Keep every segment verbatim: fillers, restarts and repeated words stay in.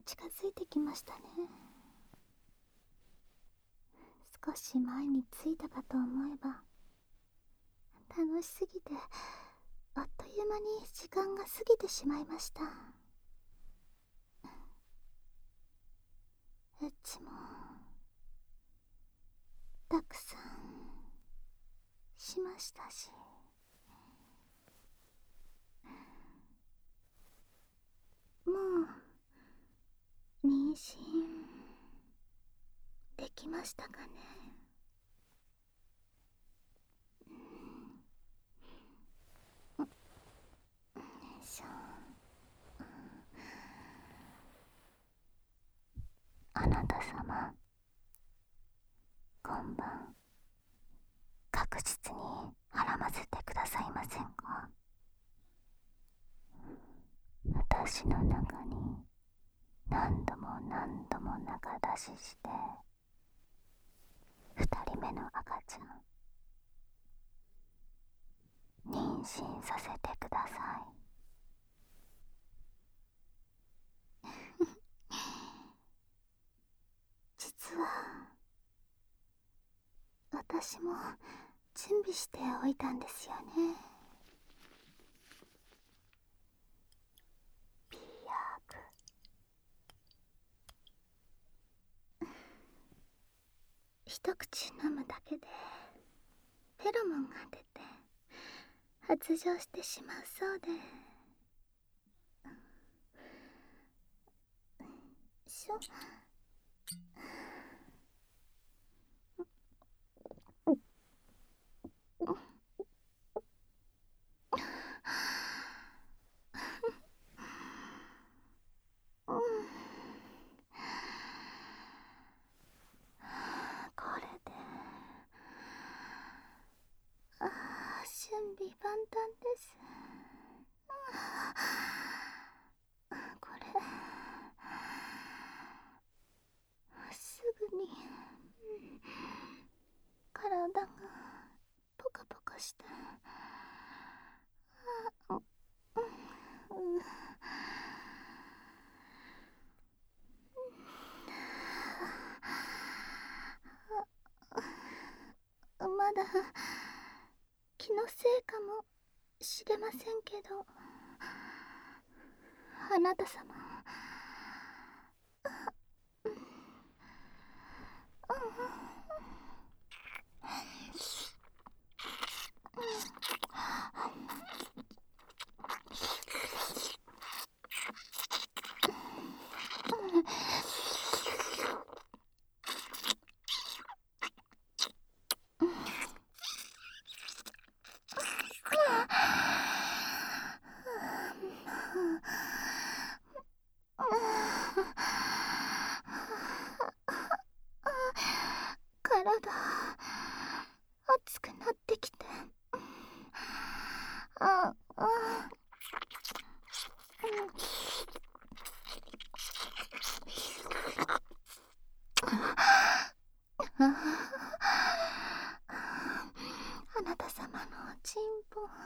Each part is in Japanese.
近づいてきましたね。少し前に着いたかと思えば、楽しすぎてあっという間に時間が過ぎてしまいました。エッチもたくさんしましたし、もう妊娠できましたかね。よいしょ。あなた様、今晩確実に孕ませてくださいませんか。私の中に何度も何度も中出しして二人目の赤ちゃん妊娠させてください。実は私も準備しておいたんですよね。ピーヤーク。一口飲むだけでフェロモンが出て発情してしまうそうで。しょこれでああ準備万端です。これすぐに体がポカポカして、あ、うん、まだ気のせいかもしれませんけど、あなた様、体熱くなってきて、ああ、あなた様のおちんぽお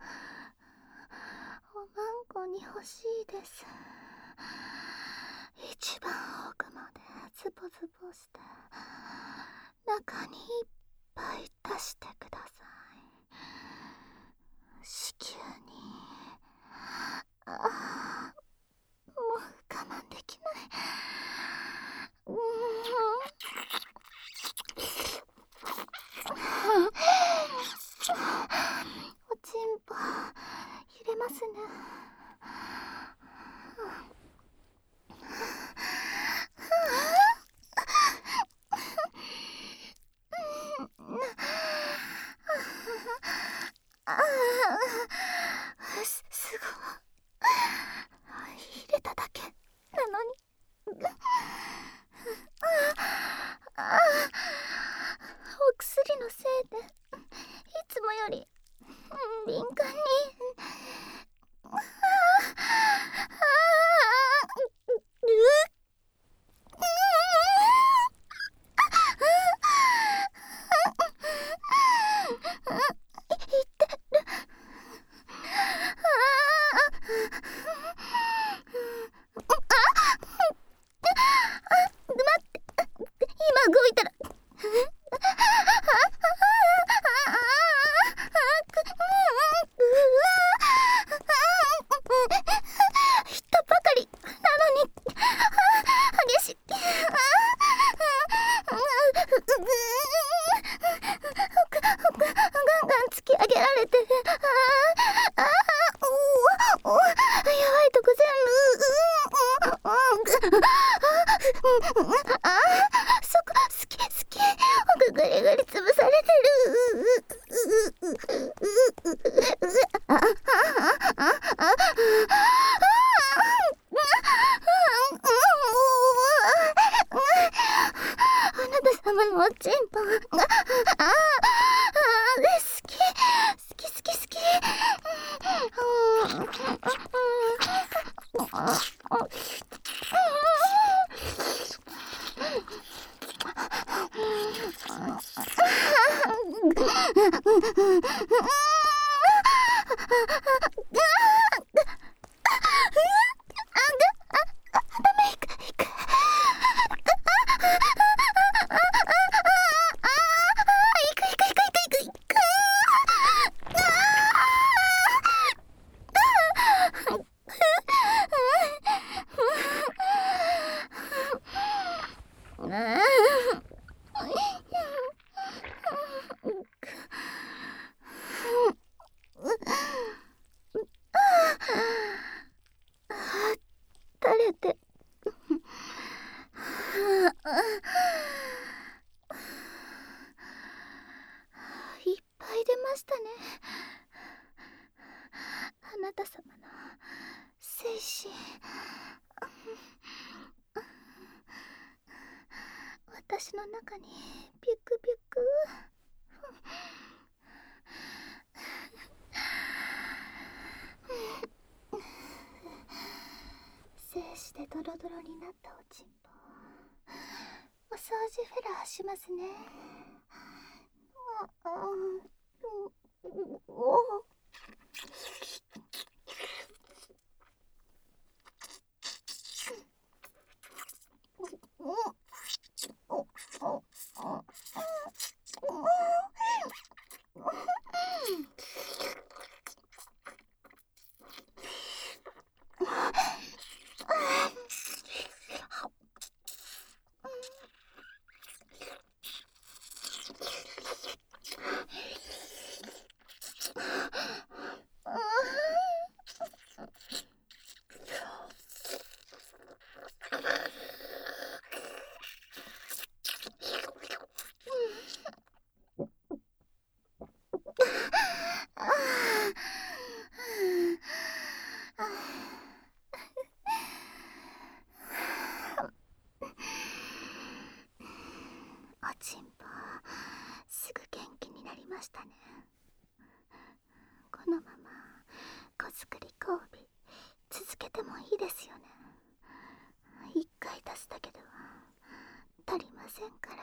まんこに欲しいです。一番奥までズボズボして中にいっぱい出してください。子宮に、ああ、もう我慢できない。うーん、おちんぽ揺れますね。 ああ、そこ好き好き。ぐりぐり潰されてる。ああああああなた様のおちんぽ。あああ好き好き好き好き。垂れていっぱい出ましたね。あなた様の精子。私の中にビュクビュク。精子でドロドロになったおちんぽ。お掃除フェラーしますね。おちんぽすぐ元気になりましたね。このまま子作り交尾続けてもいいですよね。一回出すだけでは足りませんから。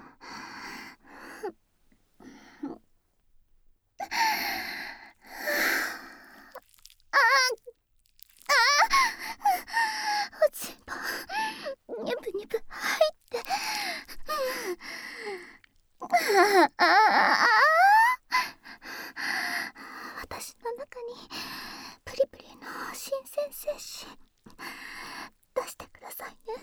おちんぽニュプニュプ入って。ああ私の中にプリプリの新鮮精子出してくださいね。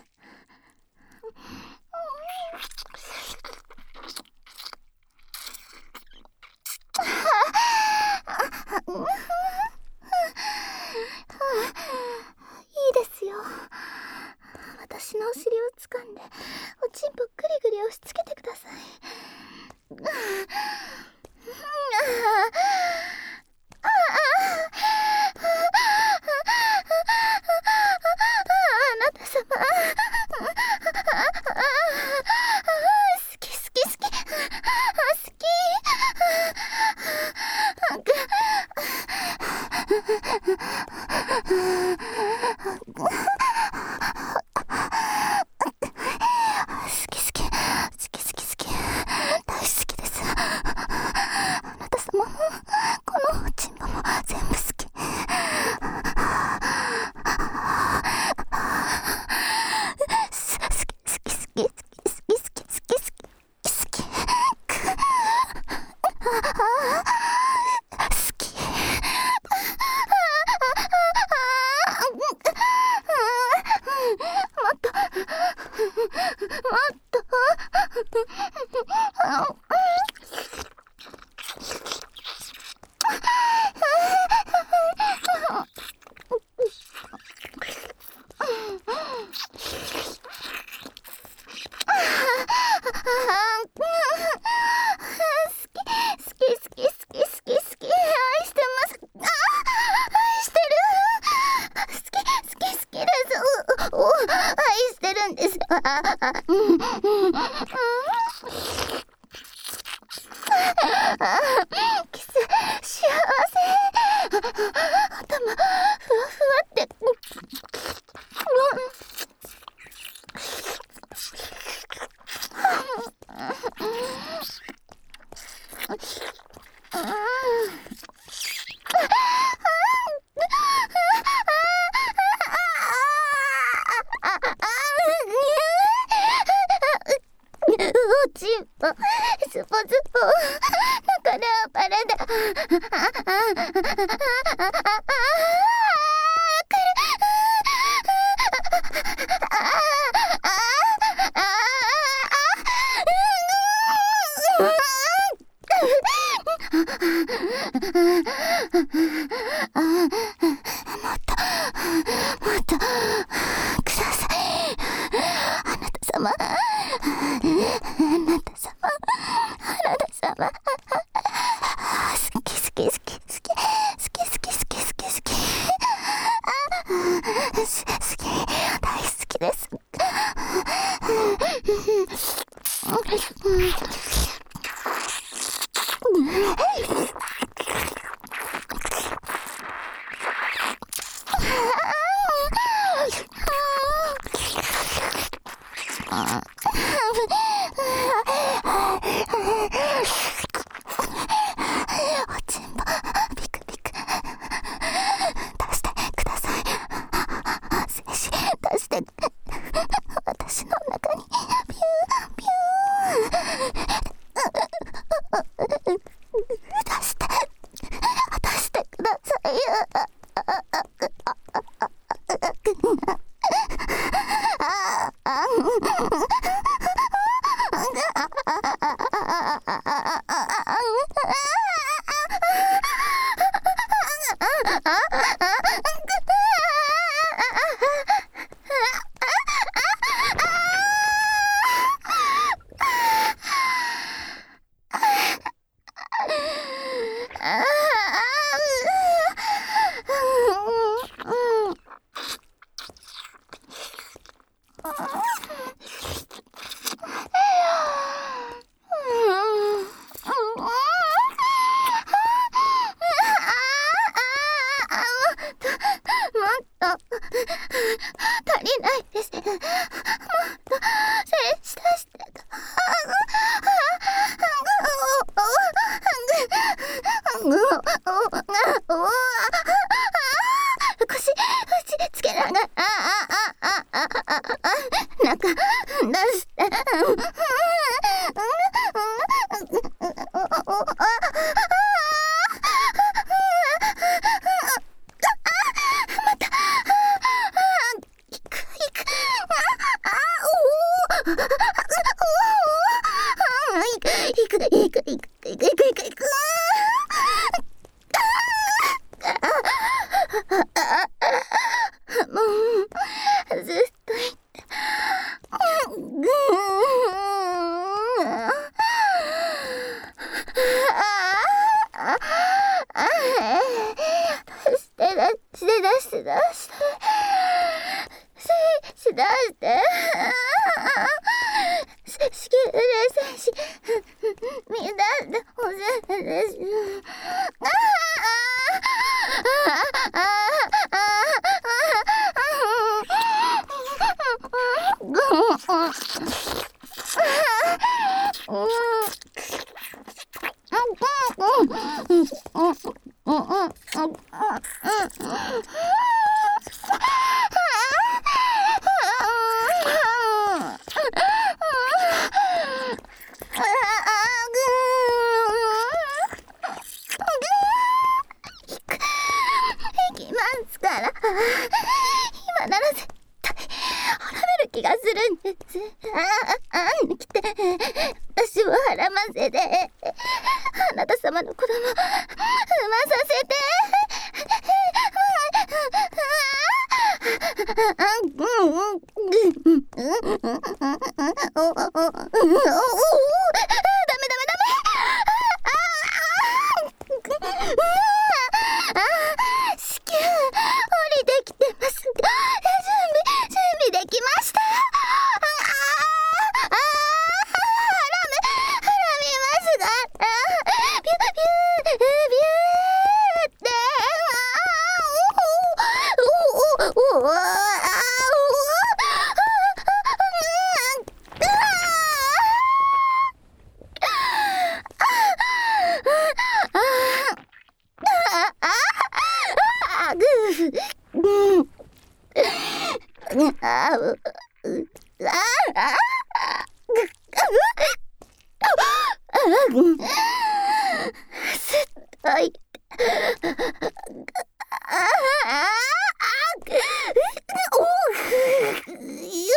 いいですよ。私のお尻を掴んでおちんぽグリグリ押し付けてください。あなた様好き好き好き好き。好き好き好き好き好き大好きです。あなた様もこ愛してるんです。ああうんうんうんキス幸せ。頭ふわふわっておちんぽスポスポ中ではパラダ足りないです。もっと接したして腰打ちつけながら中出してできまあああすっといああおうゆ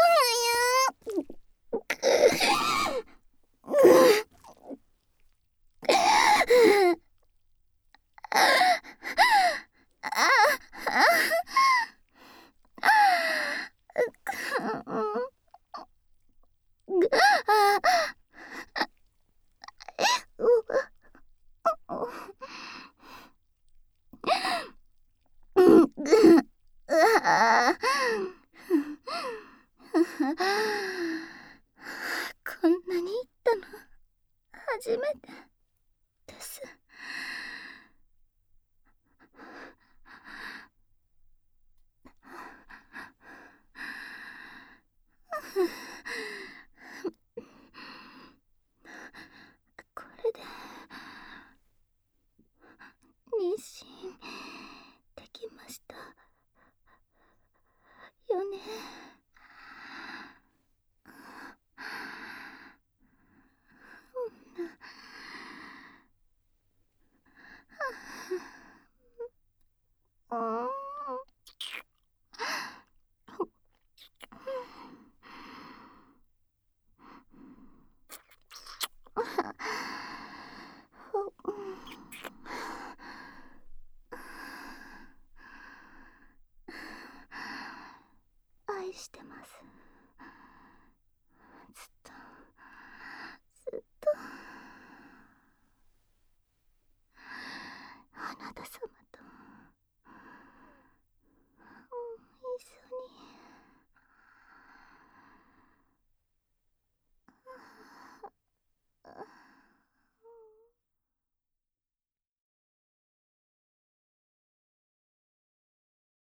こんなに言ったの初めて。